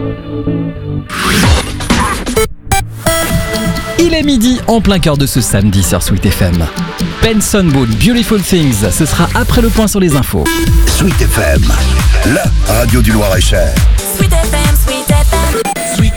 Il est midi en plein cœur de ce samedi sur Sweet FM. Benson Boone, Beautiful Things, ce sera après le point sur les infos. Sweet FM, la radio du Loir-et-Cher. Sweet FM, Sweet FM. Sweet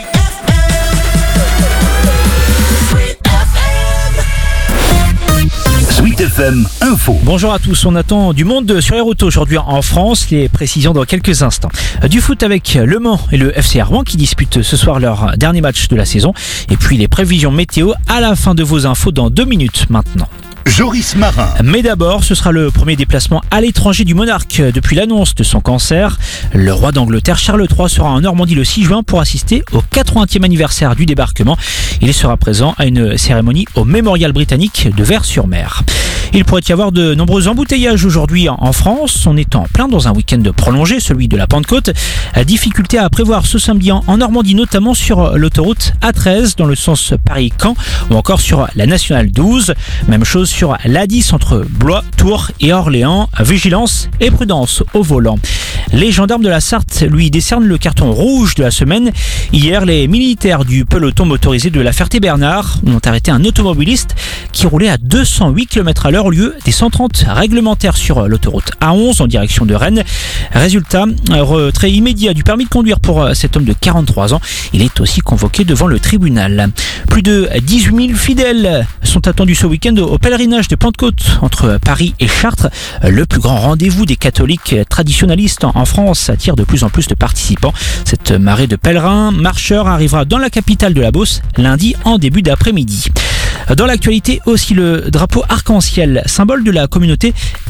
Sweet FM Info. Bonjour à tous, on attend du monde sur les routes aujourd'hui en France, les précisions dans quelques instants. Du foot avec Le Mans et le FC Rouen qui disputent ce soir leur dernier match de la saison. Et puis les prévisions météo à la fin de vos infos dans 2 minutes maintenant. Joris Marin. Mais d'abord, ce sera le premier déplacement à l'étranger du monarque depuis l'annonce de son cancer. Le roi d'Angleterre, Charles III, sera en Normandie le 6 juin pour assister au 80e anniversaire du débarquement. Il sera présent à une cérémonie au Mémorial britannique de Vers-sur-Mer. Il pourrait y avoir de nombreux embouteillages aujourd'hui en France. On est en plein dans un week-end prolongé, celui de la Pentecôte. Difficulté à prévoir ce samedi en Normandie, notamment sur l'autoroute A13 dans le sens Paris-Caen ou encore sur la nationale 12. Même chose sur l'A10 entre Blois, Tours et Orléans. Vigilance et prudence au volant. Les gendarmes de la Sarthe lui décernent le carton rouge de la semaine. Hier, les militaires du peloton motorisé de la Ferté-Bernard ont arrêté un automobiliste qui roulait à 208 km/h au lieu des 130 réglementaires sur l'autoroute A11 en direction de Rennes. Résultat, retrait immédiat du permis de conduire pour cet homme de 43 ans. Il est aussi convoqué devant le tribunal. Plus de 18 000 fidèles sont attendus ce week-end au pèlerinage de Pentecôte entre Paris et Chartres. Le plus grand rendez-vous des catholiques traditionnalistes en France attire de plus en plus de participants. Cette marée de pèlerins marcheurs arrivera dans la capitale de la Beauce lundi en début d'après-midi. Dans l'actualité aussi, le drapeau arc-en-ciel, symbole de la communauté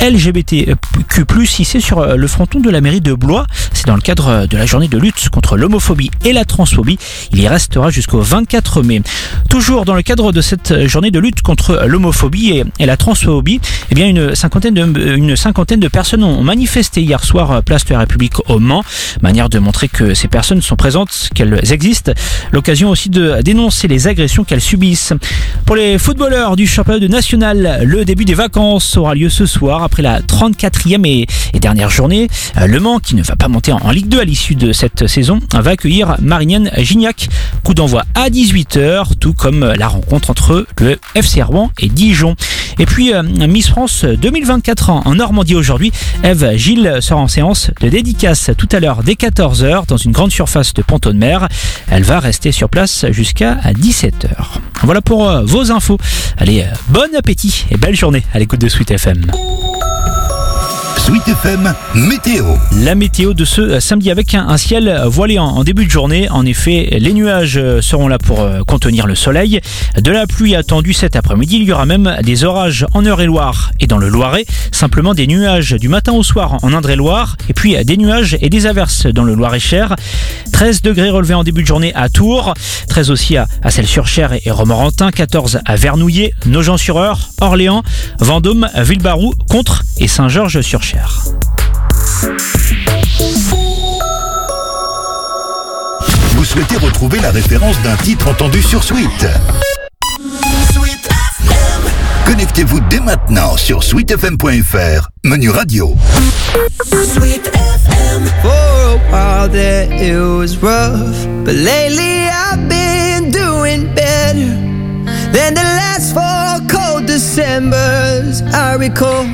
LGBTQ+, hissé sur le fronton de la mairie de Blois. C'est dans le cadre de la journée de lutte contre l'homophobie et la transphobie. Il y restera jusqu'au 24 mai. Toujours dans le cadre de cette journée de lutte contre l'homophobie et la transphobie, eh bien une cinquantaine de personnes ont manifesté hier soir place de la République au Mans. Manière de montrer que ces personnes sont présentes, qu'elles existent. L'occasion aussi de dénoncer les agressions qu'elles subissent. Pour les footballeurs du championnat national, le début des vacances aura lieu ce soir après la 34e et dernière journée. Le Mans, qui ne va pas monter en Ligue 2 à l'issue de cette saison, va accueillir Marignane-Gignac. Coup d'envoi à 18h, tout comme la rencontre entre le FC Rouen et Dijon. Et puis Miss France 2024 en Normandie aujourd'hui. Ève Gilles sera en séance de dédicace tout à l'heure dès 14h dans une grande surface de Pont-de-Mer. Elle va rester sur place jusqu'à 17h. Voilà pour vos infos. Allez, bon appétit et belle journée à l'écoute de Sweet FM. Sweet FM Météo. La météo de ce samedi avec un ciel voilé en début de journée. En effet, les nuages seront là pour contenir le soleil. De la pluie attendue cet après-midi. Il y aura même des orages en Eure-et-Loire et dans le Loiret. Simplement des nuages du matin au soir en Indre-et-Loire. Et puis des nuages et des averses dans le Loir-et-Cher. 13 degrés relevés en début de journée à Tours. 13 aussi à Celles-sur-Cher et Romorantin. 14 à Vernouillet, Nogent-sur-Eure, Orléans, Vendôme, Villebarou, Contres et Saint-Georges-sur-Cher. Vous souhaitez retrouver la référence d'un titre entendu sur Sweet? Connectez-vous dès maintenant sur sweetfm.fr, menu radio. Sweet FM. For a while there it was rough, but lately I've been doing better than the last 4 cold Decembers I recall.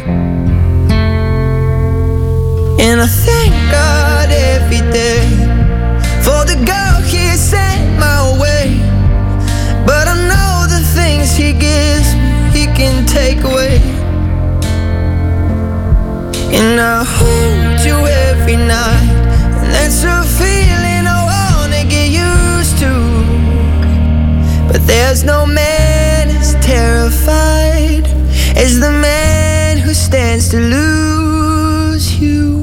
And I thank God every day for the girl He sent my way. But I know the things He gives me, He can take away. And I hold you every night, and that's a feeling I wanna get used to. But there's no man as terrified as the man who stands to lose you.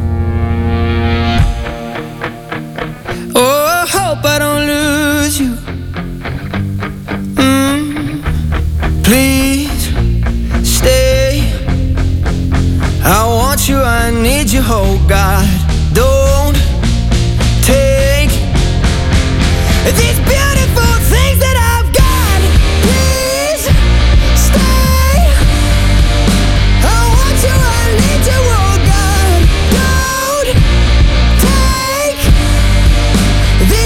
Oh, I hope I don't lose you. Please stay. I want you, I need you, oh God. Don't take these beautiful things that I've got. Please stay. I want you, I need you, oh God. Don't take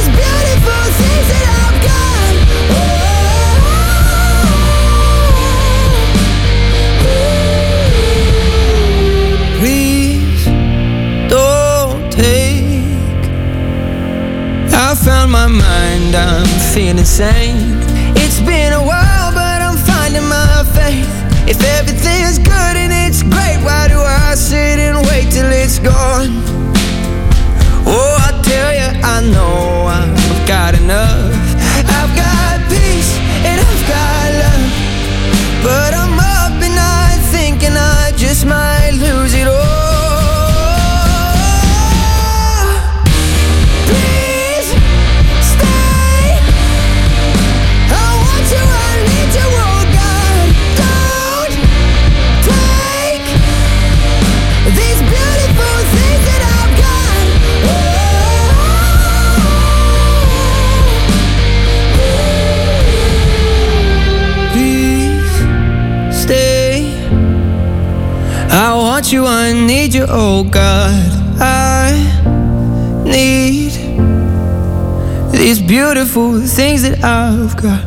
found my mind, I'm feeling sane. It's been a while, but I'm finding my faith. If everything's good and it's great, why do I sit and wait till it's gone? Oh, I tell you, I know I've got enough. I've got peace and I've got love, but I'm up at night thinking I just might lose it all. Please stay. I want you, I need you, oh God. Don't take these beautiful things that I've got. Please stay. I want you, I need you, oh God. I need these beautiful things that I've got.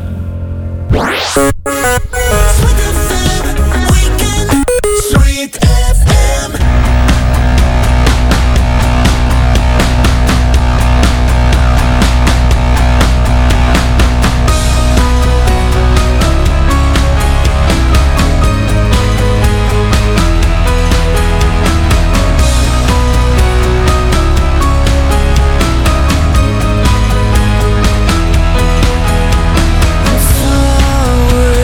Sweet FM Weekend. Sweet FM. Far away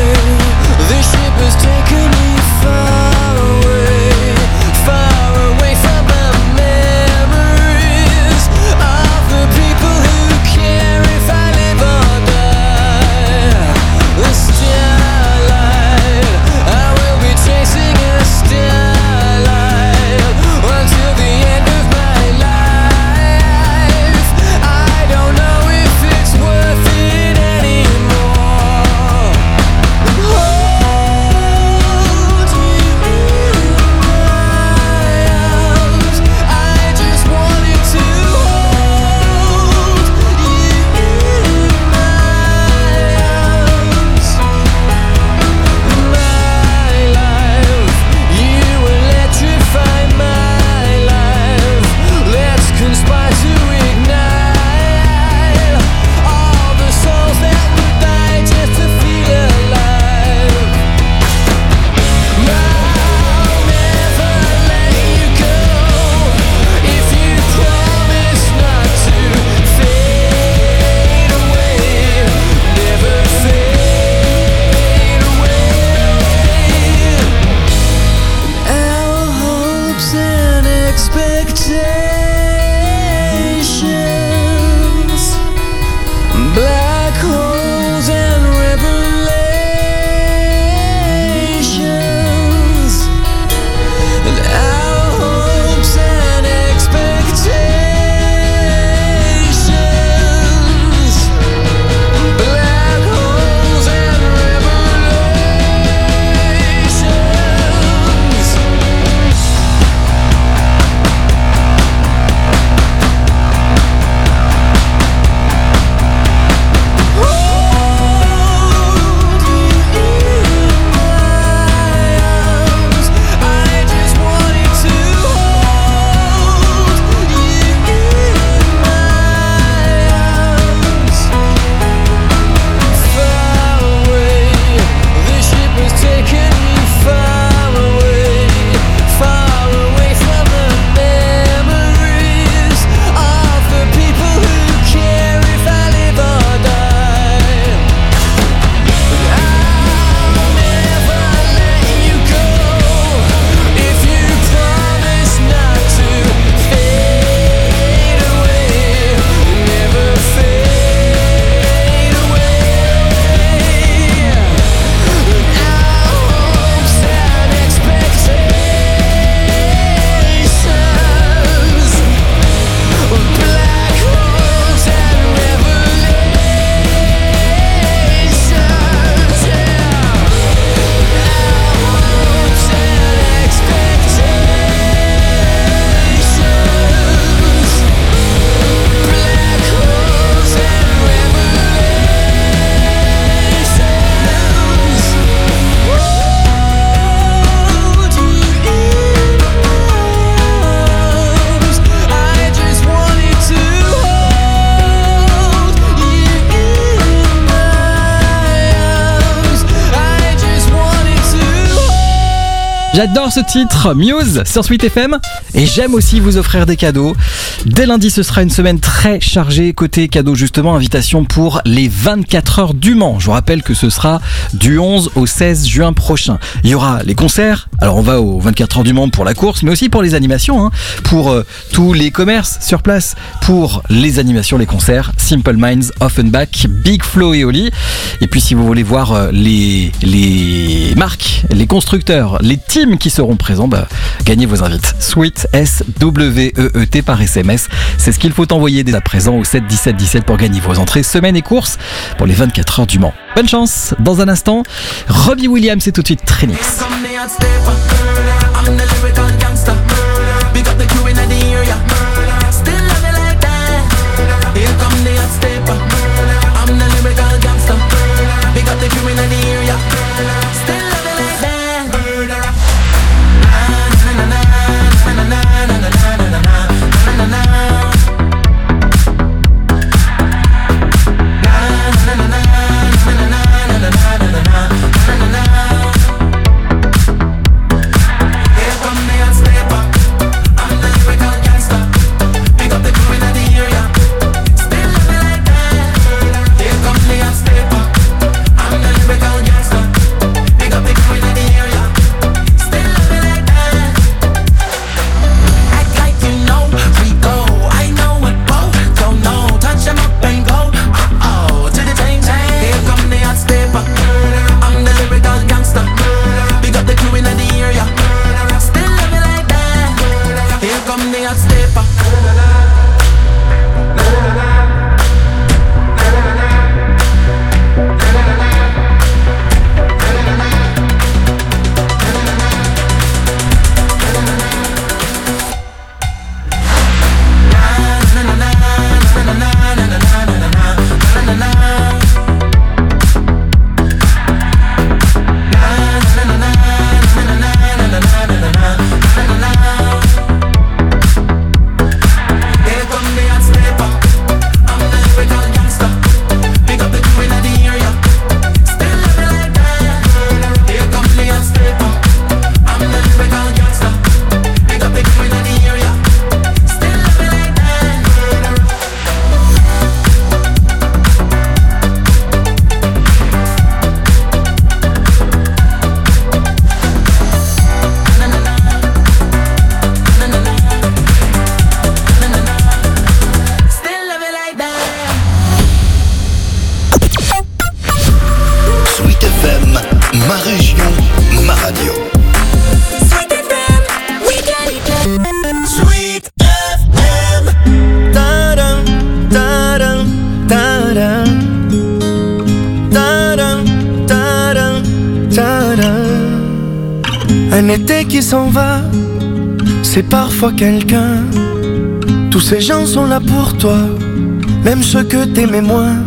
J'adore ce titre, Muse sur Sweet FM, et j'aime aussi vous offrir des cadeaux. Dès lundi, ce sera une semaine très chargée côté cadeaux, justement, invitation pour les 24 heures du Mans. Je vous rappelle que ce sera du 11 au 16 juin prochain. Il y aura les concerts, alors on va aux 24 heures du Mans pour la course, mais aussi pour les animations, pour tous les commerces sur place, pour les animations, les concerts, Simple Minds, Offenbach, Big Flo et Oli. Et puis si vous voulez voir les marques, les constructeurs, les teams qui seront présents, gagnez vos invites. Sweet, SWEET par SMS. C'est ce qu'il faut envoyer dès à présent au 7 17 17 pour gagner vos entrées semaine et course pour les 24 heures du Mans. Bonne chance. Dans un instant, Robbie Williams, c'est tout de suite Trinix. Un été qui s'en va, c'est parfois quelqu'un. Tous ces gens sont là pour toi, même ceux que t'aimais moins.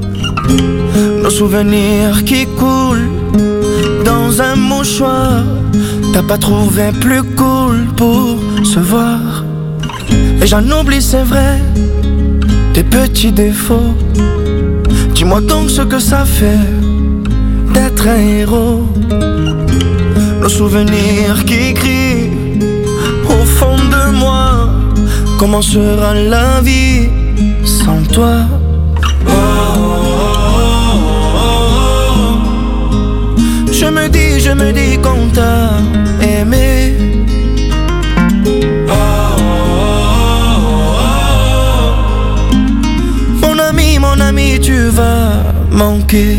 Nos souvenirs qui coulent dans un mouchoir. T'as pas trouvé plus cool pour se voir. Et j'en oublie, c'est vrai, tes petits défauts. Dis-moi donc ce que ça fait d'être un héros. Nos souvenirs qui crient au fond de moi. Comment sera la vie sans toi? Je me dis qu'on t'a aimé. Mon ami, tu vas manquer.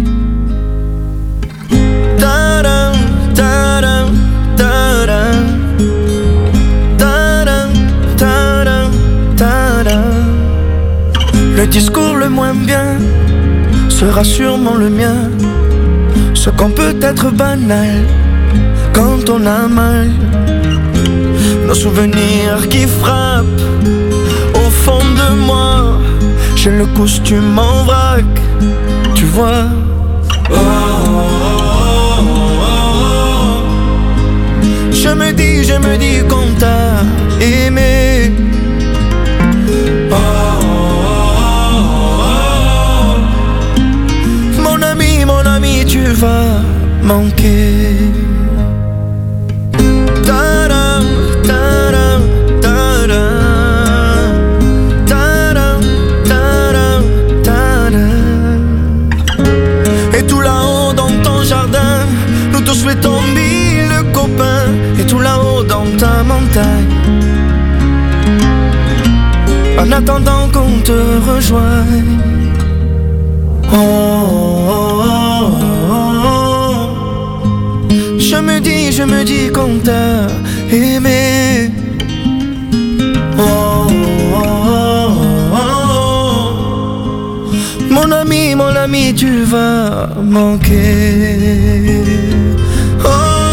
Ta-dam, ta-dam, ta-dam. Ta-dam, ta-dam, ta-dam. Le discours le moins bien sera sûrement le mien. Ce qu'on peut être banal quand on a mal. Nos souvenirs qui frappent au fond de moi. J'ai le costume en vrac, tu vois. Je me dis qu'on t'a aimé. Mon ami, tu vas manquer. rejoigne. Oh, oh, oh, oh. Je me dis qu'on t'a aimé. Oh, oh, oh, oh. Mon ami, tu vas manquer. Oh.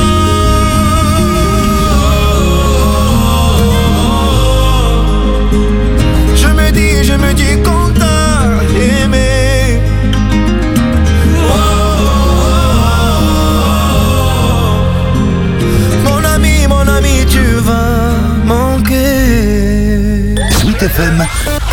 Je me dis qu'on t'a aimé. Oh, mon ami, tu vas manquer. Sweet FM,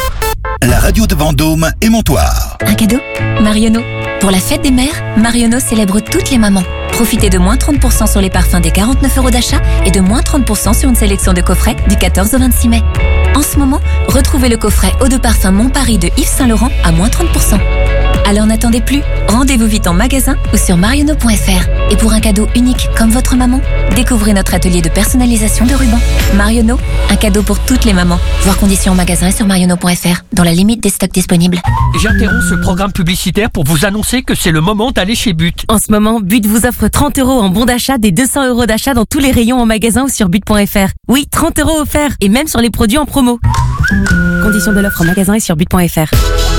la radio de Vendôme et Montoire. Un cadeau Marionneau. Pour la fête des mères, Marionneau célèbre toutes les mamans. Profitez de moins 30% sur les parfums des 49 € d'achat et de moins 30% sur une sélection de coffrets du 14 au 26 mai. En ce moment, retrouvez le coffret Eau de parfum Mon Paris de Yves Saint Laurent à moins 30%. Alors n'attendez plus, rendez-vous vite en magasin ou sur marionneau.fr. Et pour un cadeau unique comme votre maman, découvrez notre atelier de personnalisation de rubans. Marionneau, un cadeau pour toutes les mamans. Voir conditions en magasin et sur marionneau.fr, dans la limite des stocks disponibles. J'interromps ce programme publicitaire pour vous annoncer que c'est le moment d'aller chez But. En ce moment, But vous offre 30 € en bon d'achat, des 200 € d'achat dans tous les rayons en magasin ou sur but.fr. Oui, 30 € offerts et même sur les produits en promo. Conditions de l'offre en magasin et sur but.fr.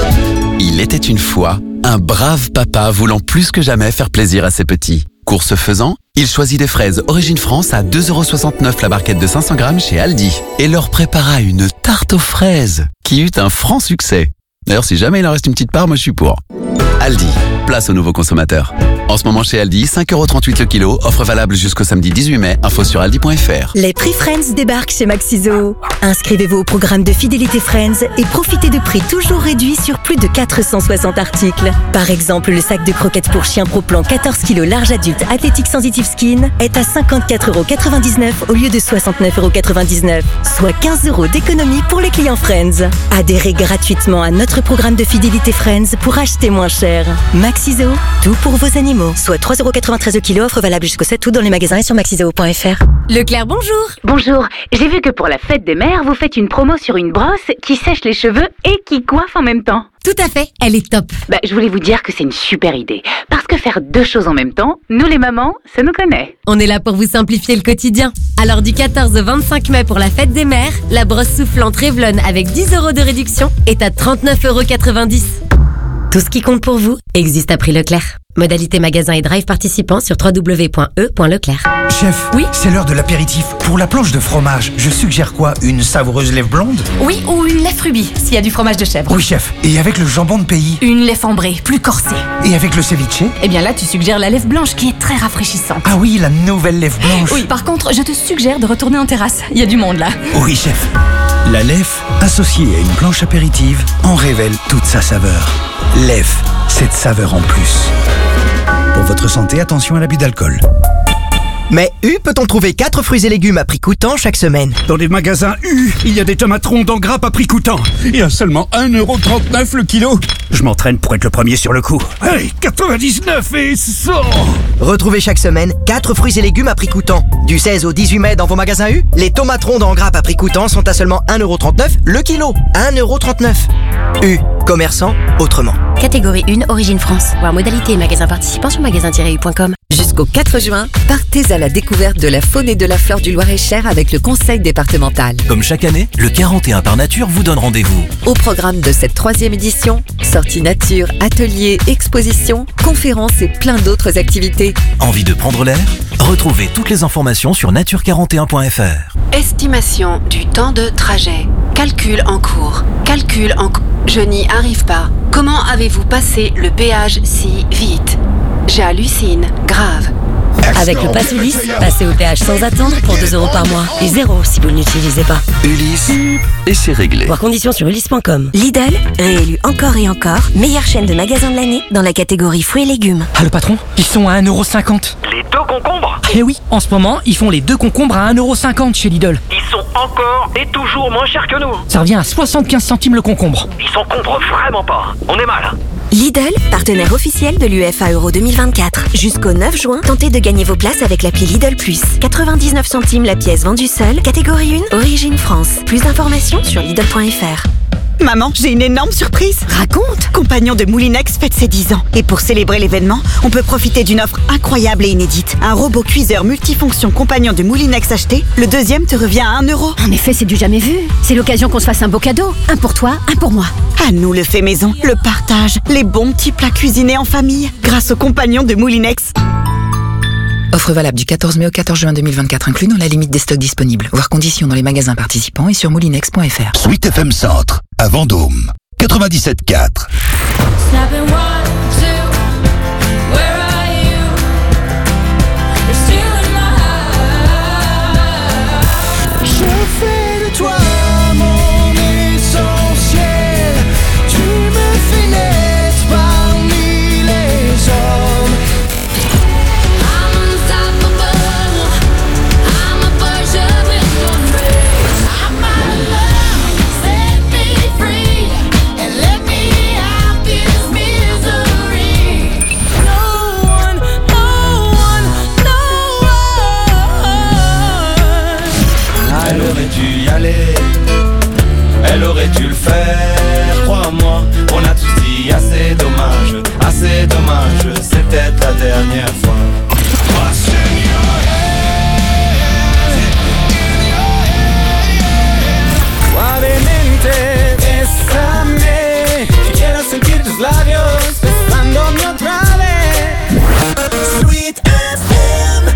Il était une fois un brave papa voulant plus que jamais faire plaisir à ses petits. Course faisant, il choisit des fraises Origine France à 2,69 € la barquette de 500 grammes chez Aldi et leur prépara une tarte aux fraises qui eut un franc succès. D'ailleurs, si jamais il en reste une petite part, moi je suis pour. Aldi, place aux nouveaux consommateurs. En ce moment chez Aldi, 5,38 € le kilo, offre valable jusqu'au samedi 18 mai, info sur aldi.fr. Les prix Friends débarquent chez Maxiso. Inscrivez-vous au programme de fidélité Friends et profitez de prix toujours réduits sur plus de 460 articles. Par exemple, le sac de croquettes pour chien Pro Plan 14 kg large adulte Athletic Sensitive Skin est à 54,99 € au lieu de 69,99 €, soit 15 € d'économie pour les clients Friends. Adhérez gratuitement à notre programme de fidélité Friends pour acheter moins cher. Maxiso, tout pour vos animaux. Soit 3,93 € le kilo, offre valable jusqu'au 7 août dans les magasins et sur maxiso.fr. Leclerc, bonjour. Bonjour, j'ai vu que pour la fête des mères, vous faites une promo sur une brosse qui sèche les cheveux et qui coiffe en même temps. Tout à fait, elle est top. Je voulais vous dire que c'est une super idée. Parce que faire deux choses en même temps, nous les mamans, ça nous connaît. On est là pour vous simplifier le quotidien. Alors du 14 au 25 mai pour la fête des mères, la brosse soufflante Revlon avec 10 € de réduction est à 39,90 €. Tout ce qui compte pour vous existe à prix Leclerc. Modalité magasin et drive participant sur www.e.leclerc. Chef, oui, c'est l'heure de l'apéritif. Pour la planche de fromage, je suggère quoi? Une savoureuse lèvre blonde? Oui, ou une lèvre rubis, s'il y a du fromage de chèvre. Oui, chef. Et avec le jambon de pays? Une lèvre ambrée, plus corsée. Et avec le ceviche? Eh bien là, tu suggères la lèvre blanche qui est très rafraîchissante. Ah oui, la nouvelle lèvre blanche. Oui, par contre, je te suggère de retourner en terrasse. Il y a du monde là. Oui, chef. La lèvre, associée à une planche apéritive, en révèle toute sa saveur. Lèvre, cette saveur en plus. Pour votre santé, attention à l'abus d'alcool. Mais U peut-on trouver 4 fruits et légumes à prix coûtant chaque semaine? Dans les magasins U, il y a des tomates rondes en grappe à prix coûtant. Et à seulement 1,39 € le kilo. Je m'entraîne pour être le premier sur le coup. Hey, 99 et 100! Retrouvez chaque semaine 4 fruits et légumes à prix coûtant. Du 16 au 18 mai dans vos magasins U, les tomates rondes en grappe à prix coûtant sont à seulement 1,39 € le kilo. 1,39 €. U, commerçant autrement. Catégorie 1, Origine France. Voir modalité et magasins participants sur magasin-u.com. Jusqu'au 4 juin, partez à la découverte de la faune et de la flore du Loir-et-Cher avec le conseil départemental. Comme chaque année, le 41 par nature vous donne rendez-vous. Au programme de cette 3e édition, sorties nature, ateliers, expositions, conférences et plein d'autres activités. Envie de prendre l'air? Retrouvez toutes les informations sur nature41.fr. Estimation du temps de trajet. Calcul en cours. Je n'y arrive pas. Comment avez-vous passé le péage si vite? J'hallucine, grave. Avec le Pass Ulysse, passez au péage sans attendre pour 2 € par mois. Et 0 si vous ne l'utilisez pas. Ulysse, et c'est réglé. Voir conditions sur ulysse.com. Lidl, réélu encore et encore, meilleure chaîne de magasins de l'année dans la catégorie fruits et légumes. Ah le patron, ils sont à 1,50 €. Les 2 concombres? Eh oui, en ce moment, ils font les 2 concombres à 1,50 € chez Lidl. Ils sont encore et toujours moins chers que nous. Ça revient à 75 centimes le concombre. Ils s'encombrent vraiment pas. On est mal. Lidl, partenaire officiel de l'UEFA Euro 2024. Jusqu'au 9 juin, tentez de gagner vos places avec l'appli Lidl Plus. 99 centimes la pièce vendue seule, catégorie 1, Origine France. Plus d'informations sur Lidl.fr. Maman, j'ai une énorme surprise. Raconte. Compagnon de Moulinex fête ses 10 ans. Et pour célébrer l'événement, on peut profiter d'une offre incroyable et inédite. Un robot cuiseur multifonction Compagnon de Moulinex acheté, le deuxième te revient à 1 euro. En effet, c'est du jamais vu. C'est l'occasion qu'on se fasse un beau cadeau. Un pour toi, un pour moi. À nous le fait maison, le partage, les bons petits plats cuisinés en famille, grâce au Compagnon de Moulinex. Offre valable du 14 mai au 14 juin 2024 inclus dans la limite des stocks disponibles. Voir conditions dans les magasins participants et sur moulinex.fr. Sweet FM Centre, à Vendôme, 97.4. Je fais de toi mon essentiel. Tu me fais naître parmi les hommes. I'm unstoppable. I'm a virgin with no brakes. I'm my love. Set me free and let me out this misery. No one, no one, no one. Elle aurait dû y aller, elle aurait dû le faire, crois-moi. On a tous dit assez dommage, c'est peut-être la dernière fois. Suavemente, bésame, quiero sentir tus labios besándome otra vez. Sweet FM.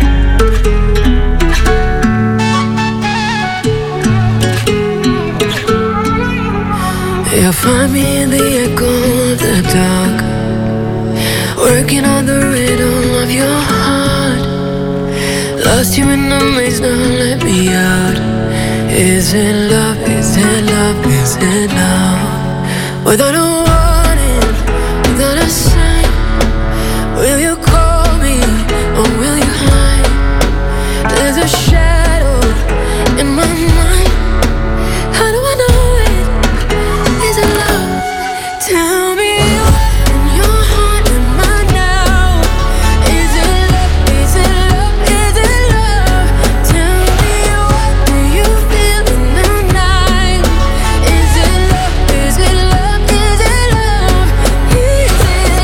You'll find me in the echo of the dark, working on the rhythm of your heart. Lost you in the maze, now let me out. Is it love, is it love, is it love? Without a warning, without a sign, will you call me or will you hide? There's a shadow in my mind. How do I know? Is it love? Tell me what in your heart am I now? Is it love? Is it love? Is it love? Tell me what do you feel in the night? Is it love? Is it love? Is it love? Is it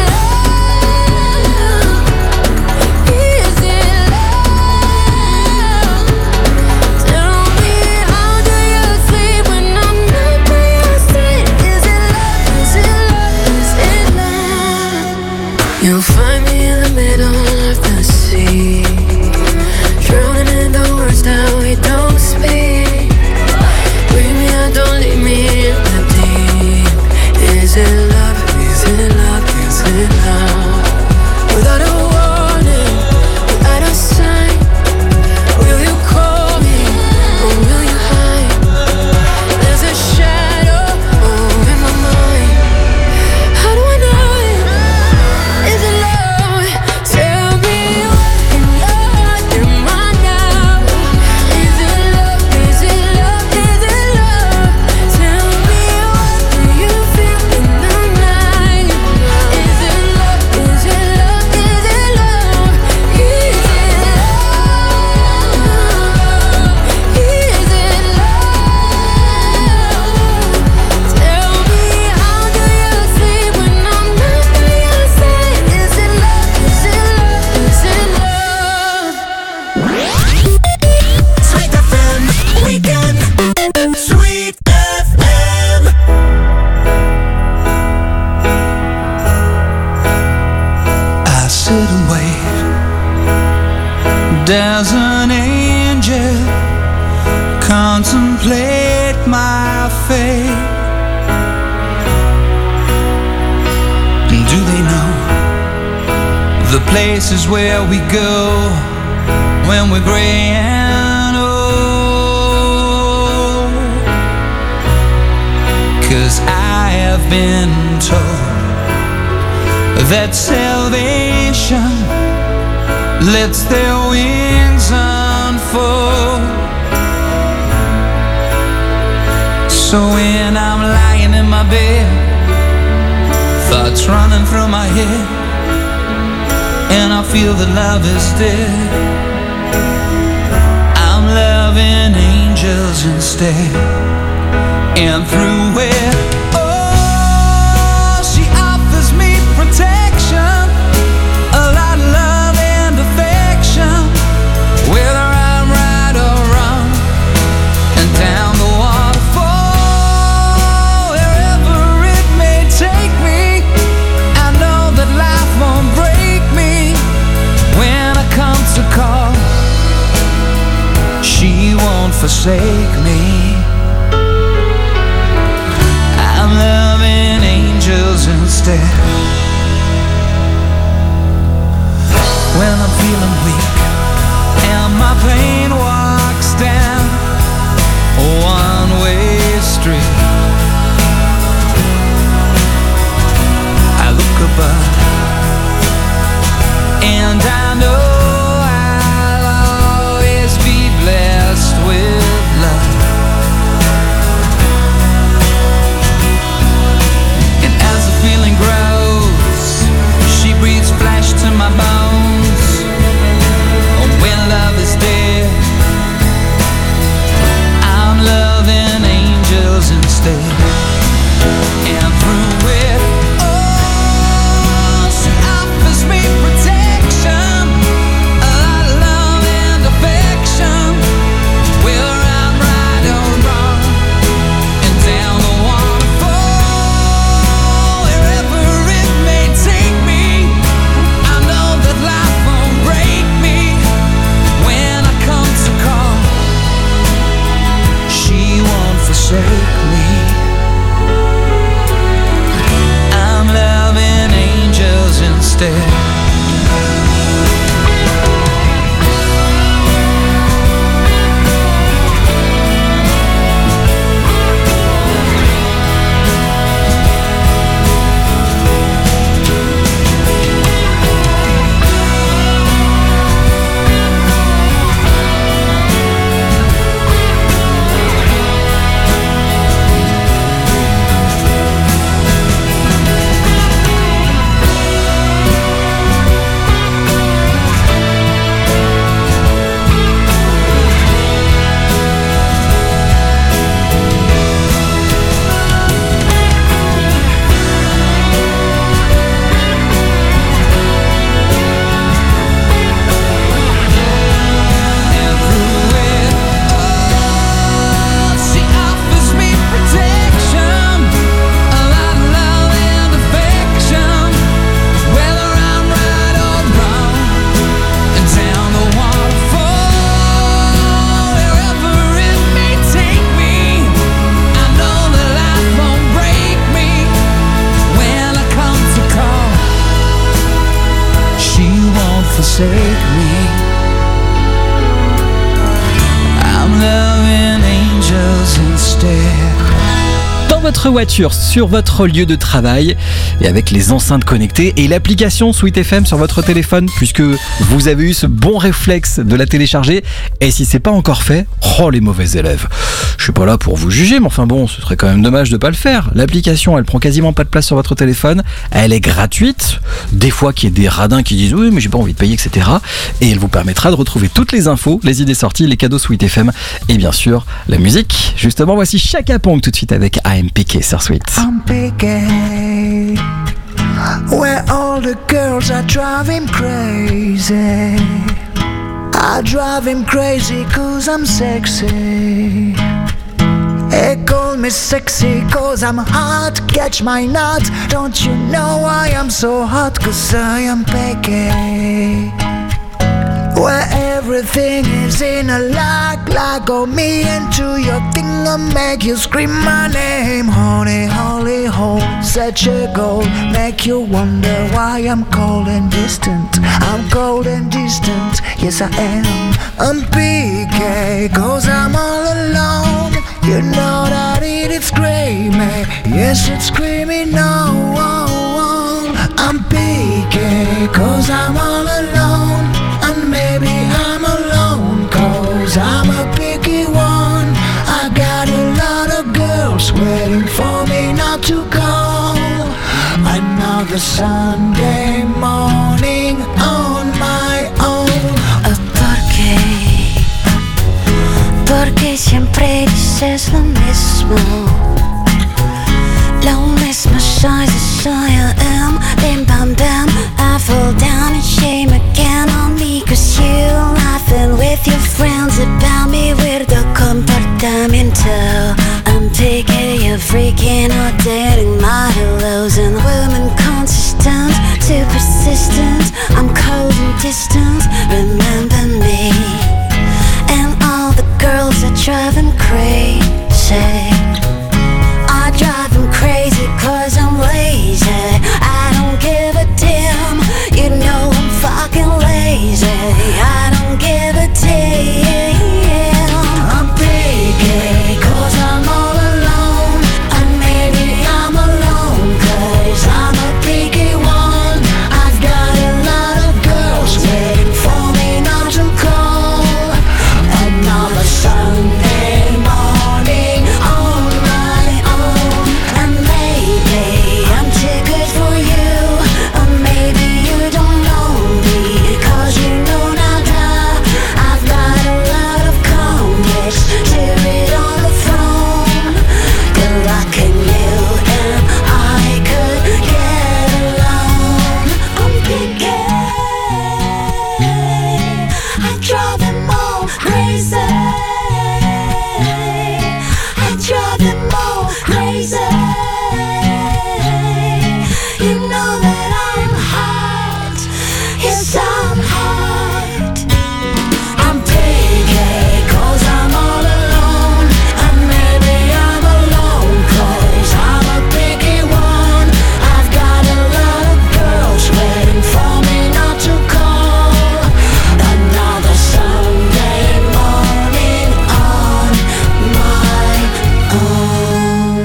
love? Is it love? Tell me how do you sleep when I'm not by your side? Is it love? Is it love? Is it love? You'll find me in the middle of the sea, drowning in the words that we don't speak. Bring me out, don't leave me in the deep. Is it love? Is it love? Is it love? Without a warning, without a sign, will you call me or will you hide? There's a shadow in my mind. How do I know it? Is it love? Tell me what in your heart am I now? Is it love? Is it love? Is it love? Tell me what do you feel in the night? Is it love? Is it love? Is it love? Is it love? Is it love? Tell me how do you sleep when I'm not by your side? Is it love? Is it love? Is it love? Sweet FM Weekend. Sweet FM. I sit and wait. There's an angel contemplate my fate. Do they know the places where we go when we're gray and old? 'Cause I have been told that salvation lets their wings unfold. So when I'm lying in my bed, thoughts running through my head, and I feel that love is dead, I'm loving angels instead. And through it, oh, she offers me protection, a lot of love and affection, whether I'm right or wrong. And down the waterfall, wherever it may take me, I know that life won't break me. When I come to call, she won't forsake me. I'm loving angels instead. When I'm feeling weak and my pain walks down a one-way street, I look above and I know I'll always be blessed with love. And as the feeling grows, she breathes flesh to my bones. When love is dead, I'm loving angels instead. And through it, oh, she offers me protection, a lot of love and affection, whether I'm right or wrong. And down the waterfall, wherever it may take me, I know that life won't break me. When I come to call, she won't forsake me. I'm loving angels instead. Forsake me. I'm loving angels instead. Dans votre voiture, sur votre lieu de travail et avec les enceintes connectées et l'application Sweet FM sur votre téléphone, puisque vous avez eu ce bon réflexe de la télécharger. Et si c'est pas encore fait, oh les mauvais élèves. Je suis pas là pour vous juger, mais enfin bon, ce serait quand même dommage de pas le faire. L'application, elle prend quasiment pas de place sur votre téléphone, elle est gratuite. Des fois qu'il y a des radins qui disent oui mais j'ai pas envie de payer, etc. Et elle vous permettra de retrouver toutes les infos, les idées sorties, les cadeaux Sweet FM et bien sûr la musique. Justement, voici Chaka Ponk tout de suite avec I'm Piqué sur Sweet. I'm picky, where all the girls are driving crazy. I drive him crazy cause I'm sexy. They call me sexy cause I'm hot, catch my nut. Don't you know I am so hot cause I am picky. Where everything is in a lock, go me into your thing and make you scream my name. Honey, holy hole, such a goal, make you wonder why I'm cold and distant. I'm cold and distant, yes I am. I'm PK, cause I'm all alone. You know that it's screaming, yes it's screaming no. I'm PK, cause I'm all alone. And maybe I'm alone, cause I'm a picky one. I got a lot of girls waiting for me not to go. Another Sunday morning on my own. Porque siempre dices lo mismo. Lo mismo soy, I am. Bim bam bam, I fall down in shame again on me. Cause you laughing with your friends about me. Weirdo comportamiento. I'm picky, you're freaking or dating my hellos. And women consistent, too persistent. I'm cold and distant, remember me. And all the girls are driving crazy. I drive them crazy cause I'm lazy. I don't give a damn, you know I'm fucking lazy. I don't give a damn. I'm picky cause I'm all alone. And maybe I'm alone cause I'm a picky one. I've got a lot of girls waiting for me not to call. Another Sunday morning on my own. And maybe I'm too good for you, or maybe you don't know me, cause you know nada. I've got a lot of complex to read on the phone. Good luck in you and I could get along. I'm picky, I drive them all crazy. I drive them all crazy. You know that I'm hot. Yes, I'm hot. I'm picky cause I'm all alone. And maybe I'm alone cause I'm a picky one. I've got a lot of girls waiting for me not to call. Another Sunday morning on my own.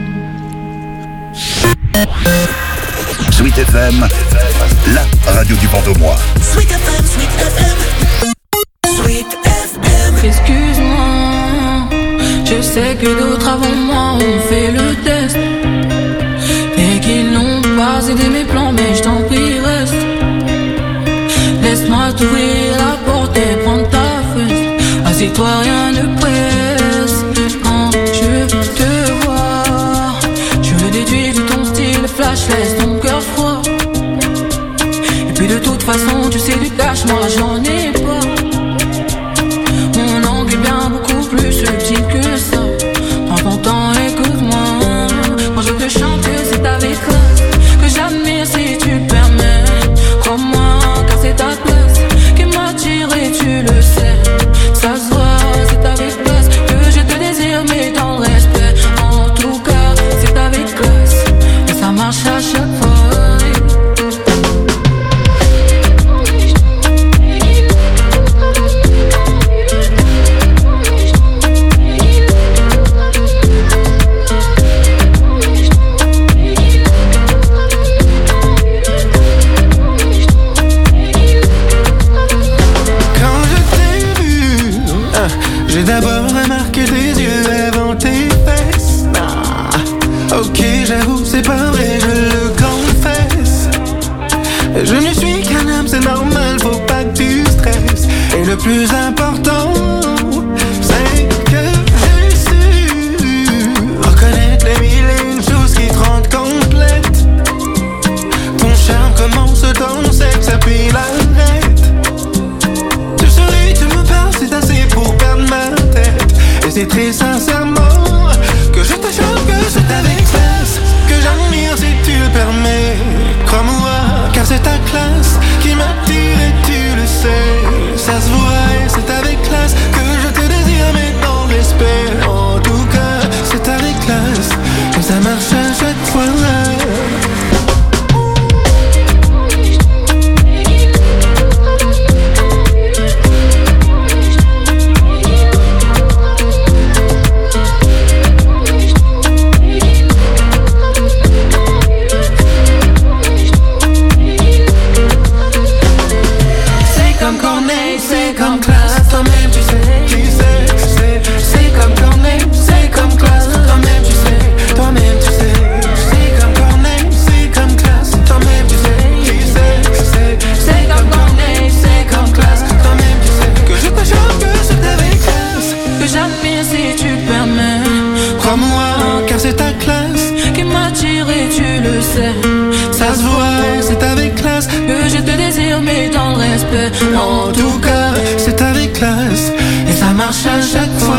Sweet FM, la radio du Vendômois. Sweet FM, Sweet FM. Sweet FM. Excuse-moi, je sais que d'autres avant moi ont fait le test et qu'ils n'ont pas aidé mes plans, mais je t'en prie reste. Laisse-moi t'ouvrir la porte et prendre ta fesse. Assieds-toi, rien ne presse. Quand je te vois, je le déduis de ton style flash, laisse ton cœur froid. Et puis de toute façon, tu sais du cash, moi j'en ai pas. Mon angle est bien beaucoup plus subtil que ça. Prends ton temps, écoute-moi. Quand je te chante, c'est avec classe que j'admire si tu le permets. Crois-moi, car c'est ta place qui m'attire et tu le sais. Ça se voit, c'est avec classe que je te désire, mais dans le respect. En tout cas, c'est avec classe et ça marche à chaque fois. J'ai d'abord remarqué tes yeux avant tes fesses. Ok, j'avoue, c'est pas vrai, je le confesse. Je ne suis qu'un homme, c'est normal, faut pas que tu stresses. Et le plus important, c'est que j'ai su reconnaître les mille et une choses qui te rendent complète. Ton charme commence dans le sexe, puis l'arrête. Tu souris, tu me parles, c'est assez pour perdre ma tête. Et c'est très sincèrement que je te chante, que c'est avec classe que j'admire si tu le permets. Crois-moi, car c'est ta classe qui m'attire et tu le sais. Ça se voit et c'est avec classe que je te désire, mais dans le respect. En tout cas, c'est avec classe que ça marche à chaque fois. sais, ça se voit, c'est avec classe que je te désire, mais dans le respect. En tout cas, c'est avec classe et ça marche à chaque fois.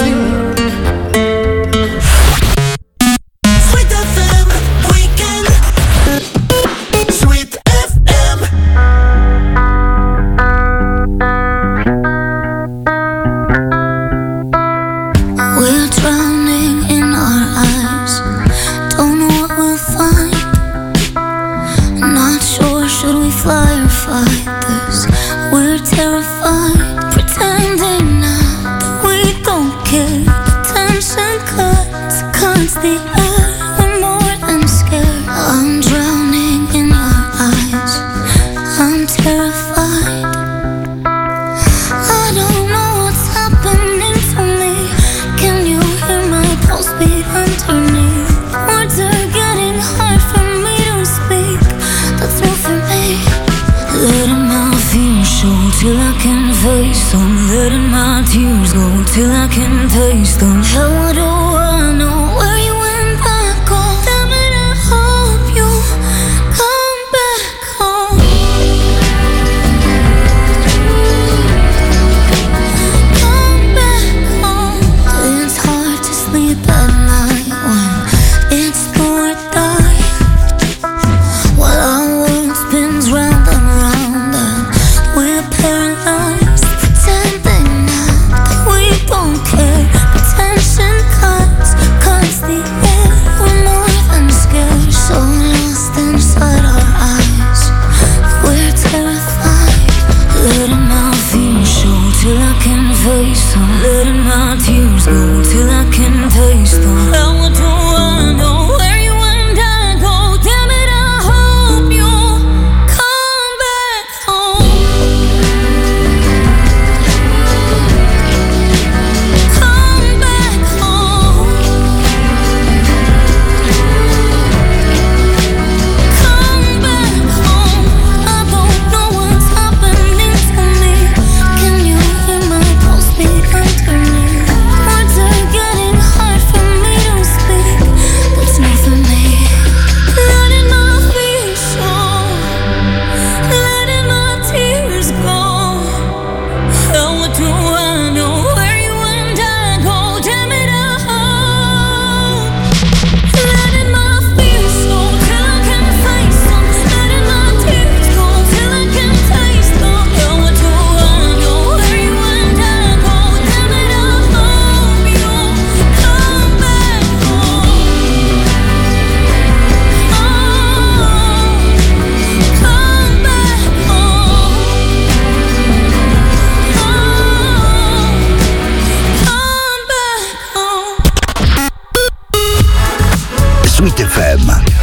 Sweet FM,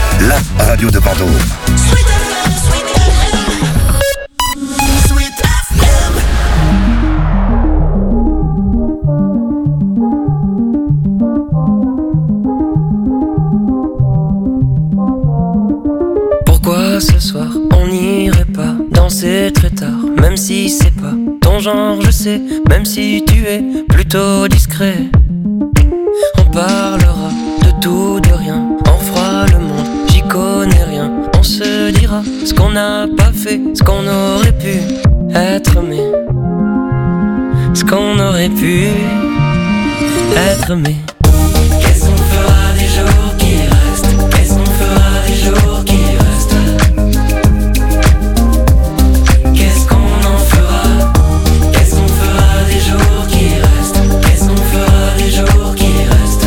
la radio de Bordeaux. Pourquoi ce soir on n'irait pas danser très tard, même si c'est pas ton genre, je sais, même si tu es plutôt discret. On parlera de tout, de rien, on fera le monde, j'y connais rien. On se dira ce qu'on n'a pas fait, ce qu'on aurait pu être, mais ce qu'on aurait pu être, mais qu'est-ce qu'on fera des jours qui restent? Qu'est-ce qu'on fera des jours qui restent? Qu'est-ce qu'on en fera? Qu'est-ce qu'on fera des jours qui restent? Qu'est-ce qu'on fera des jours qui restent?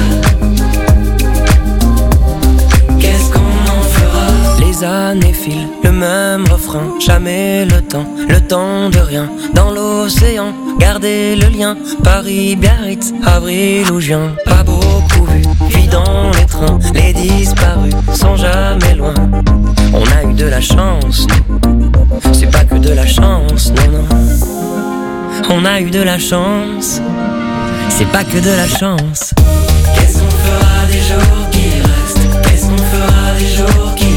Qu'est-ce qu'on en fera? Les années filent, le même refrain, jamais le temps de rien. Dans l'océan, gardez le lien, Paris, Biarritz, avril ou juin. Pas beaucoup vu, vie dans les trains, les disparus sont jamais loin. On a eu de la chance, c'est pas que de la chance, non, non. On a eu de la chance, c'est pas que de la chance. Qu'est-ce qu'on fera des jours qui restent? Qu'est-ce qu'on fera des jours qui restent?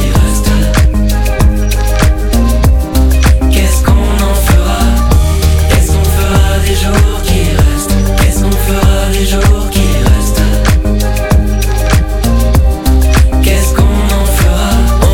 Qu'est-ce qu'on en fera? Qu'est-ce qu'on fera des jours qui restent? Qu'est-ce qu'on fera des jours qui restent? Qu'est-ce qu'on en fera?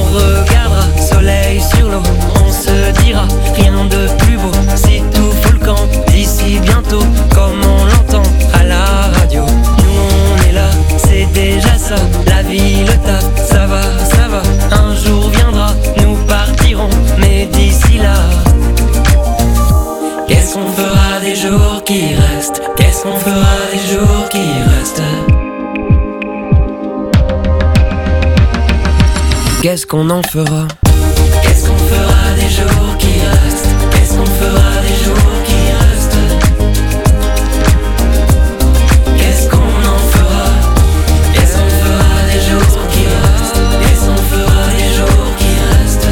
Qu'est-ce qu'on en fera? Qu'est-ce qu'on fera des jours qui restent? Qu'est-ce qu'on fera des jours qui restent? Qu'est-ce qu'on en fera? Qu'est-ce qu'on fera des jours qui restent? Qu'est-ce qu'on fera des jours qui restent?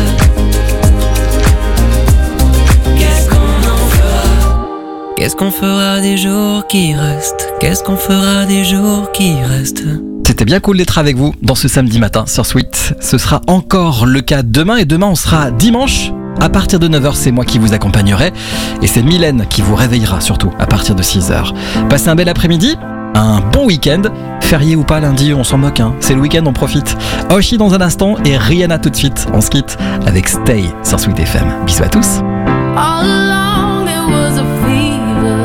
Qu'est-ce qu'on en fera? Qu'est-ce qu'on fera des jours qui restent? Qu'est-ce qu'on fera des jours qui restent? C'était bien cool d'être avec vous dans ce samedi matin sur Sweet. Ce sera encore le cas demain et demain on sera dimanche. À partir de 9h, c'est moi qui vous accompagnerai et c'est Mylène qui vous réveillera surtout à partir de 6h. Passez un bel après-midi, un bon week-end. Férié ou pas lundi, on s'en moque, hein. C'est le week-end, on profite. Oshi dans un instant et Rihanna tout de suite. On se quitte avec Stay sur Sweet FM. Bisous à tous. All along it was a fever.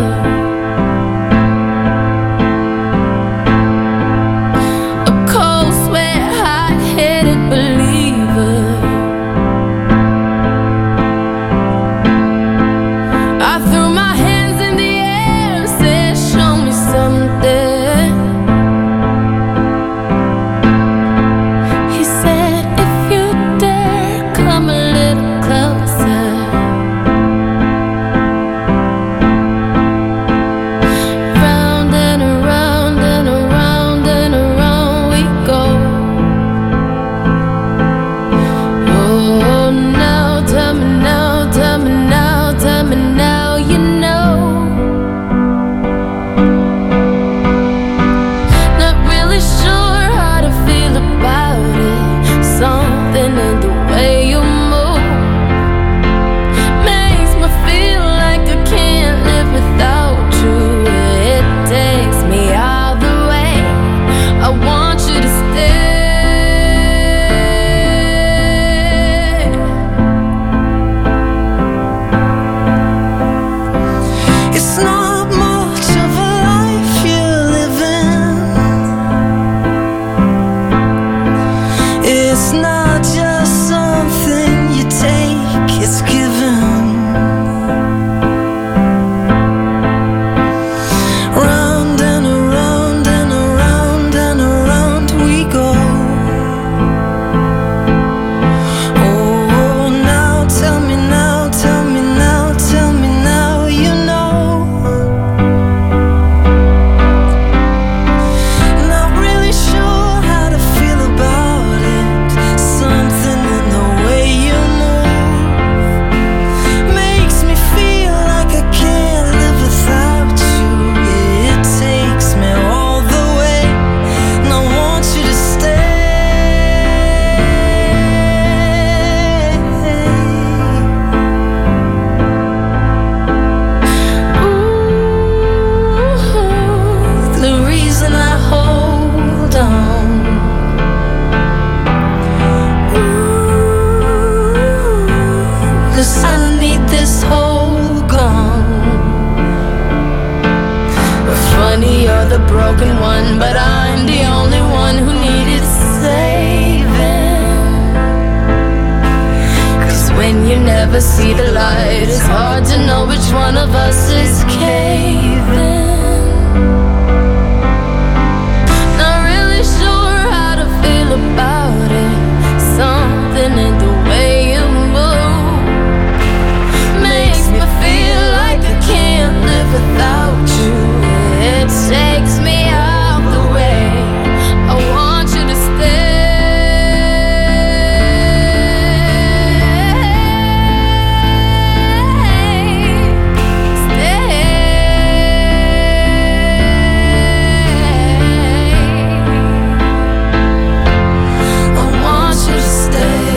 A cold sweat, hot-headed believer. I threw my hands in the air and said, show me something. He said, if you dare, come a little closer. Round and around and around and around we go. Oh, now tell me now, tell me now, tell me now you know. Not really sure how to feel about it. Something in the way you move makes me feel like I can't live without you. It takes me all the way. I want you to stay. It's not much of a life you're living. It's not just something you take, it's given. Round and around and around and around we go. Oh, now tell me now, tell me now, tell me now you know. Not really sure how to feel about it. Something in the way you move makes me feel like I can't live without you. It takes me all the way, and I want you to stay. Ooh, the reason I hold on. Ooh, 'cause I need this whole gone. Funny, you're the broken one, but I'm the only one who needed saving. 'Cause when you never see the light, it's hard to know which one of us is caving. Not really sure how to feel about it. Something in the way you move makes me feel like I can't live without you. It takes me out the way. I want you to stay. I want you to stay.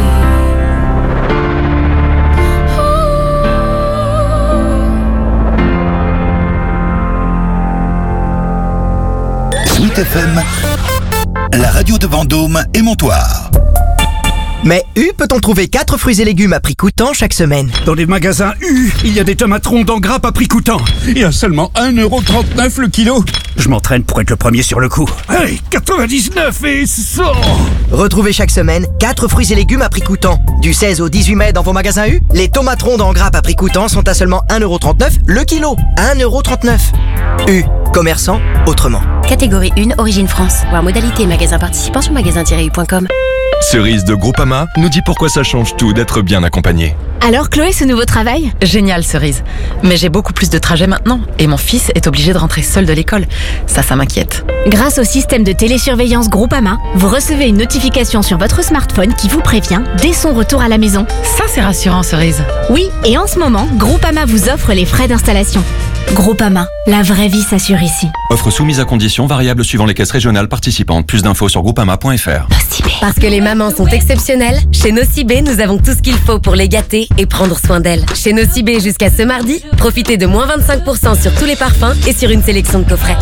Sweet FM, la radio de Vendôme et Montoire. Mais U peut-on trouver 4 fruits et légumes à prix coûtant chaque semaine? Dans les magasins U, il y a des tomates rondes en grappe à prix coûtant. Et à seulement 1,39€ le kilo. Je m'entraîne pour être le premier sur le coup. Hey, 99 et 100! Retrouvez chaque semaine 4 fruits et légumes à prix coûtant. Du 16 au 18 mai dans vos magasins U, les tomates rondes en grappe à prix coûtant sont à seulement 1,39€ le kilo. 1,39€. U, Commerçant, autrement. Catégorie 1, Origine France. Voir modalité et magasin participant sur magasin-u.com. Cerise de Groupama nous dit pourquoi ça change tout d'être bien accompagné. Alors Chloé, ce nouveau travail? Génial, Cerise. Mais j'ai beaucoup plus de trajets maintenant. Et mon fils est obligé de rentrer seul de l'école. Ça m'inquiète. Grâce au système de télésurveillance Groupama, vous recevez une notification sur votre smartphone qui vous prévient dès son retour à la maison. Ça, c'est rassurant, Cerise. Oui, et en ce moment, Groupama vous offre les frais d'installation. Groupama, la vraie vie s'assure ici. Offre soumise à conditions variables suivant les caisses régionales participantes. Plus d'infos sur groupama.fr. Parce que les mamans sont exceptionnelles, chez Nocibé, nous avons tout ce qu'il faut pour les gâter et prendre soin d'elles. Chez Nocibé, jusqu'à ce mardi, profitez de moins 25% sur tous les parfums et sur une sélection de coffrets.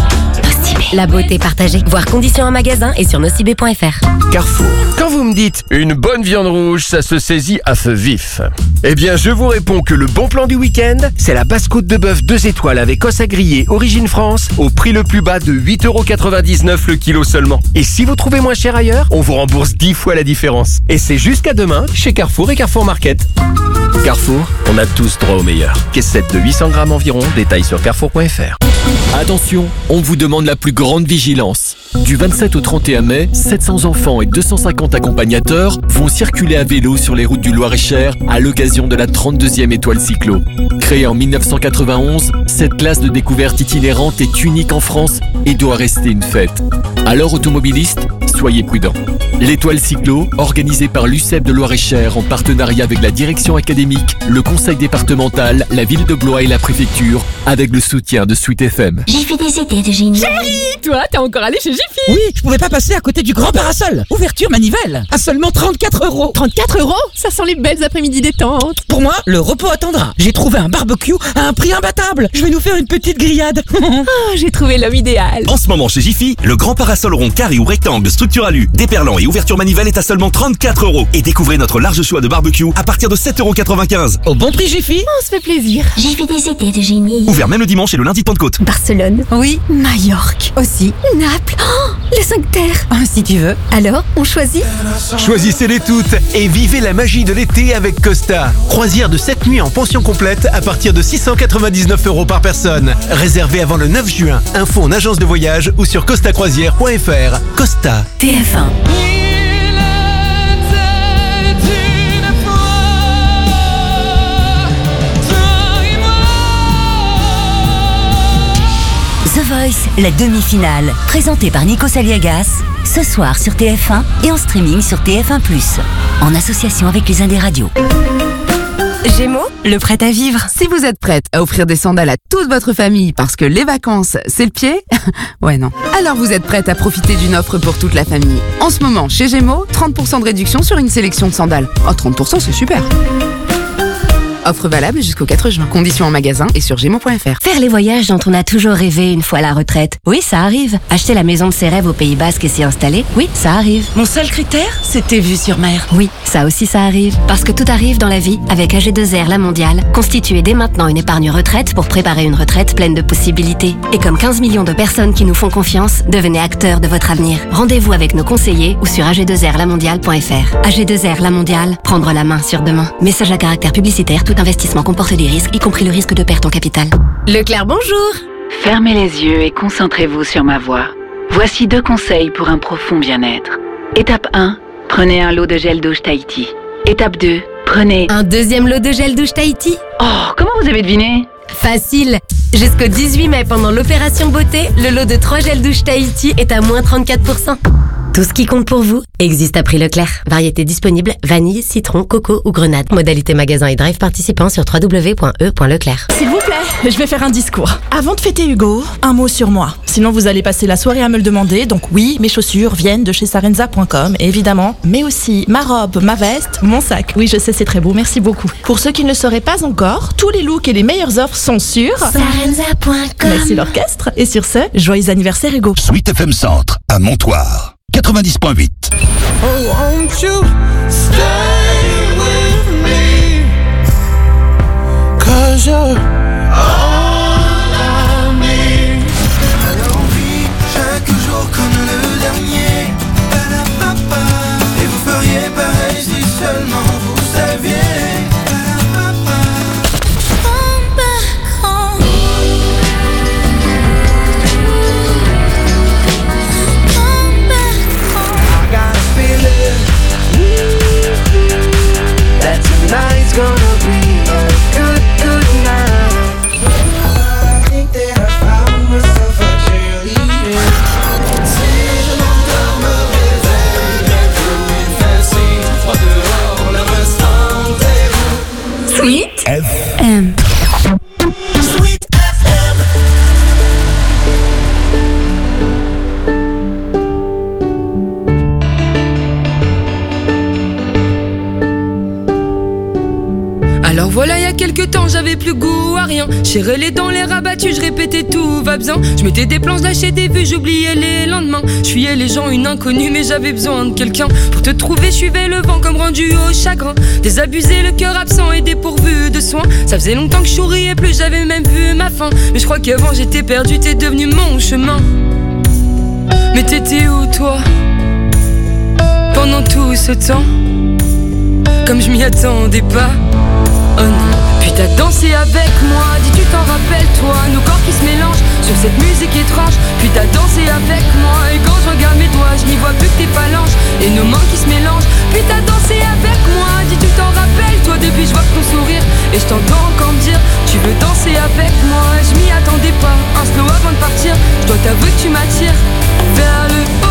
La beauté partagée. Voir conditions en magasin et sur nocibé.fr. Carrefour. Quand vous me dites une bonne viande rouge, ça se saisit à feu vif. Eh bien, je vous réponds que le bon plan du week-end, c'est la basse-côte de bœuf 2 étoiles avec os à griller Origine France au prix le plus bas de 8,99€ le kilo seulement. Et si vous trouvez moins cher ailleurs, on vous rembourse 10 fois la différence. Et c'est jusqu'à demain chez Carrefour et Carrefour Market. Carrefour, on a tous droit au meilleur. Caisse 7 de 800 grammes environ, détails sur carrefour.fr. Attention, on vous demande la plus grande vigilance. Du 27 au 31 mai, 700 enfants et 250 accompagnateurs vont circuler à vélo sur les routes du Loir-et-Cher à l'occasion de la 32e étoile cyclo. Créée en 1991, cette classe de découverte itinérante est unique en France et doit rester une fête. Alors automobilistes, soyez prudents. L'étoile cyclo, organisée par l'UCEP de Loir-et-Cher en partenariat avec la direction académique, le conseil départemental, la ville de Blois et la préfecture, avec le soutien de Sweet FM. J'ai fait des étés de génie. Chérie, toi, t'es encore allé chez Jiffy? Oui, je pouvais pas passer à côté du grand parasol. Ouverture manivelle, à seulement 34€. 34€? Ça sent les belles après-midi détente. Pour moi, le repos attendra. J'ai trouvé un barbecue à un prix imbattable. Je vais nous faire une petite grillade. J'ai trouvé l'homme idéal. En ce moment chez Jiffy, le grand parasol rond, carré ou rectangle, structure alu, déperlant et ouverture manivelle est à seulement 34€. Et découvrez notre large choix de barbecue à partir de 7,95€. Au bon prix Jiffy. On se fait plaisir. J'ai fait des étés de génie. Ouvert même le dimanche et le lundi de Pentecôte. Barcelone. Oui. Majorque. Aussi. Naples. Oh, les 5 terres. Si tu veux. Alors, on choisit? Choisissez-les toutes et vivez la magie de l'été avec Costa. Croisière de 7 nuits en pension complète à partir de 699€ par personne. Réservé avant le 9 juin. Info en agence de voyage ou sur costacroisière.fr. Costa. TF1. The Voice, la demi-finale, présentée par Nico Saliagas, ce soir sur TF1 et en streaming sur TF1+, en association avec les Indes Radios. Gémeaux, le prêt à vivre. Si vous êtes prête à offrir des sandales à toute votre famille parce que les vacances, c'est le pied, ouais non. Alors vous êtes prête à profiter d'une offre pour toute la famille. En ce moment, chez Gémeaux, 30% de réduction sur une sélection de sandales. Oh, 30%, c'est super. Offre valable jusqu'au 4 juin. Conditions en magasin et sur gémeaux.fr. Faire les voyages dont on a toujours rêvé une fois à la retraite. Oui, ça arrive. Acheter la maison de ses rêves au Pays Basque et s'y installer. Oui, ça arrive. Mon seul critère, c'était vue sur mer. Oui, ça aussi ça arrive. Parce que tout arrive dans la vie avec AG2R La Mondiale. Constituez dès maintenant une épargne retraite pour préparer une retraite pleine de possibilités. Et comme 15 millions de personnes qui nous font confiance, devenez acteurs de votre avenir. Rendez-vous avec nos conseillers ou sur ag2rlamondiale.fr. AG2R La Mondiale, prendre la main sur demain. Message à caractère publicitaire, tout investissement comporte des risques, y compris le risque de perte en capital. Leclerc, bonjour. Fermez les yeux et concentrez-vous sur ma voix. Voici 2 conseils pour un profond bien-être. Étape 1, prenez un lot de gel douche Tahiti. Étape 2, prenez... Un deuxième lot de gel douche Tahiti? Oh, comment vous avez deviné? Facile. Jusqu'au 18 mai, pendant l'opération beauté, le lot de 3 gels douche Tahiti est à moins 34%. Tout ce qui compte pour vous existe à prix Leclerc. Variété disponible, vanille, citron, coco ou grenade. Modalité magasin et drive participant sur www.e.leclerc. S'il vous plaît, je vais faire un discours. Avant de fêter Hugo, un mot sur moi. Sinon vous allez passer la soirée à me le demander. Donc oui, mes chaussures viennent de chez Sarenza.com, évidemment. Mais aussi ma robe, ma veste, mon sac. Oui, je sais, c'est très beau, merci beaucoup. Pour ceux qui ne le sauraient pas encore, tous les looks et les meilleures offres sont sur Sarenza.com. Merci l'orchestre. Et sur ce, joyeux anniversaire Hugo. Sweet FM Centre, à Montoire. 90.8. Oh, won't you stay with me? 'Cause you're all I need. Alors vit chaque jour comme le dernier. Et vous feriez pareil si seulement vous saviez. Alors voilà, y a quelques temps, j'avais plus goût à rien. J'irais les dents, les rabattus, je répétais tout va bien. Je mettais des plans, je lâchais des vues, j'oubliais les lendemains. Je fuyais les gens, une inconnue, mais j'avais besoin de quelqu'un. Pour te trouver, je suivais le vent comme rendu au chagrin. Désabusé, le cœur absent et dépourvu de soins. Ça faisait longtemps que je souriais plus, j'avais même vu ma fin. Mais je crois qu'avant j'étais perdu, t'es devenu mon chemin. Mais t'étais où toi pendant tout ce temps? Comme je m'y attendais pas. Oh non. Puis t'as dansé avec moi, dis tu t'en rappelles toi. Nos corps qui se mélangent sur cette musique étrange. Puis t'as dansé avec moi, et quand je regarde mes doigts, je n'y vois plus que tes phalanges et nos mains qui se mélangent. Puis t'as dansé avec moi, dis tu t'en rappelles toi. Depuis je vois ton sourire et je t'entends encore me dire tu veux danser avec moi. Je m'y attendais pas, un slow avant de partir. Je dois t'avouer que tu m'attires vers le haut.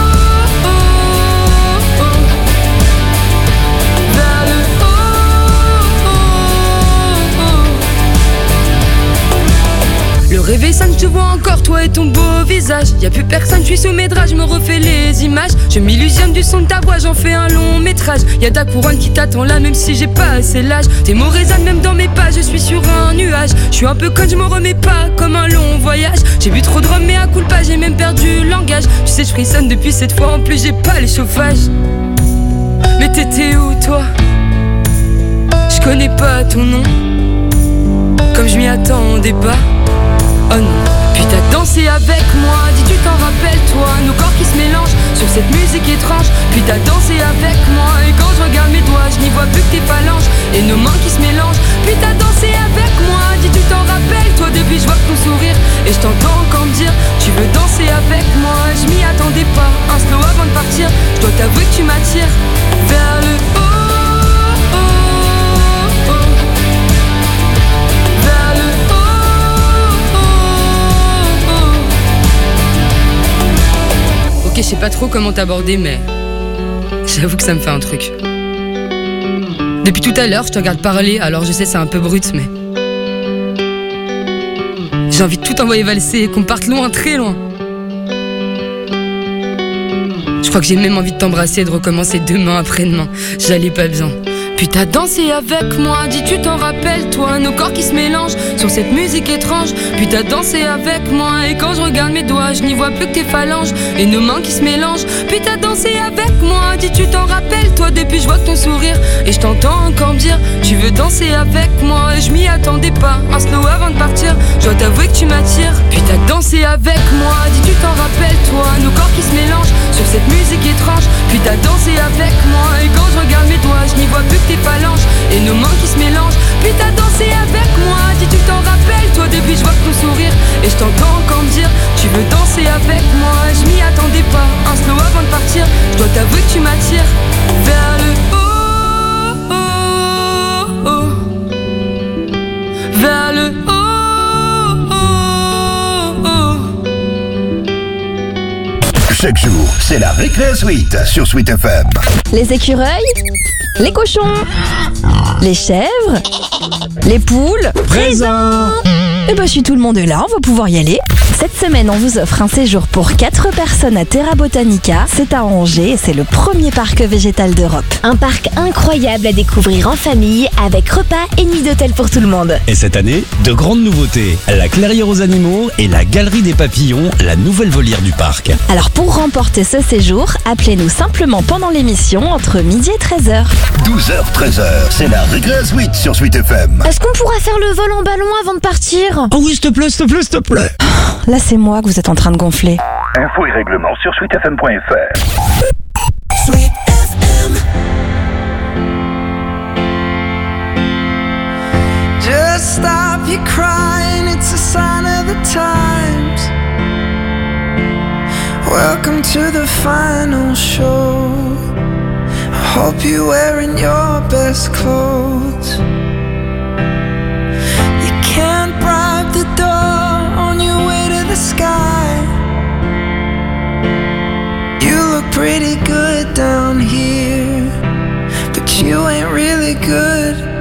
Le réveil sonne, je te vois encore, toi et ton beau visage. Y'a plus personne, je suis sous mes draps, je me refais les images. Je m'illusionne du son de ta voix, j'en fais un long métrage. Y'a ta couronne qui t'attend là, même si j'ai pas assez l'âge. Tes mots résonnent même dans mes pas, je suis sur un nuage. Je suis un peu conne, je me remets pas comme un long voyage. J'ai bu trop de rhum mais à coup pas, j'ai même perdu le langage. Tu sais, je frissonne depuis cette fois, en plus j'ai pas les chauffages. Mais t'étais où toi? Je connais pas ton nom, comme je m'y attendais pas. Oh non. Puis t'as dansé avec moi, dis tu t'en rappelles toi. Nos corps qui se mélangent sur cette musique étrange. Puis t'as dansé avec moi, et quand je regarde mes doigts, je n'y vois plus que tes phalanges et nos mains qui se mélangent. Puis t'as dansé avec moi, dis tu t'en rappelles toi. Depuis je vois ton sourire et je t'entends encore me dire tu veux danser avec moi. Je m'y attendais pas, un slow avant de partir. Je dois t'avouer que tu m'attires vers le haut. Je sais pas trop comment t'aborder, mais j'avoue que ça me fait un truc. Depuis tout à l'heure, je te regarde parler, alors je sais c'est un peu brut, mais j'ai envie de tout envoyer valser, qu'on parte loin, très loin. Je crois que j'ai même envie de t'embrasser et de recommencer demain après-demain. J'allais pas bien. Puis t'as dansé avec moi, dis tu t'en rappelles toi. Nos corps qui se mélangent sur cette musique étrange. Puis t'as dansé avec moi, et quand je regarde mes doigts, je n'y vois plus que tes phalanges et nos mains qui se mélangent. Puis t'as dansé avec moi, dis tu t'en rappelles toi. Depuis je vois ton sourire et je t'entends encore me dire tu veux danser avec moi. Et je m'y attendais pas, un slow avant de partir. Je dois t'avouer que tu m'attires. Puis t'as dansé avec moi, dis tu t'en rappelles toi. Nos corps qui se mélangent sur cette musique étrange. Puis t'as dansé avec moi, et quand je regarde mes doigts, je n'y vois plus que tes phalanges et nos mains qui se mélangent. Puis t'as dansé avec moi, dis tu t'en rappelles toi. Depuis je vois ton sourire et je t'entends encore me dire tu veux danser avec moi. Je m'y attendais pas, un slow avant de partir. Je dois t'avouer que tu m'attires vers le haut, oh, oh. Vers le haut, oh, oh. Chaque jour, c'est la Récré Suite sur Sweet FM. Les écureuils, les cochons, les chèvres, les poules. Présent. Et bah si tout le monde est là, on va pouvoir y aller. Cette semaine, on vous offre un séjour pour 4 personnes à Terra Botanica. C'est à Angers et c'est le premier parc végétal d'Europe. Un parc incroyable à découvrir en famille avec repas et nuit d'hôtel pour tout le monde. Et cette année, de grandes nouveautés. La clairière aux animaux et la galerie des papillons, la nouvelle volière du parc. Alors pour remporter ce séjour, appelez-nous simplement pendant l'émission entre midi et 13h. 12h, 13h, c'est la Récré Suite sur Sweet FM. Est-ce qu'on pourra faire le vol en ballon avant de partir? Oh oui, s'il te plaît, s'il te plaît, s'il te plaît. Là, c'est moi que vous êtes en train de gonfler. Infos et règlements sur sweetfm.fr. Sweet FM. Just stop your crying, it's a sign of the times. Welcome to the final show. I hope you're wearing your best clothes. You can't bribe the door on your way to the sky. You look pretty good down here, but you ain't really good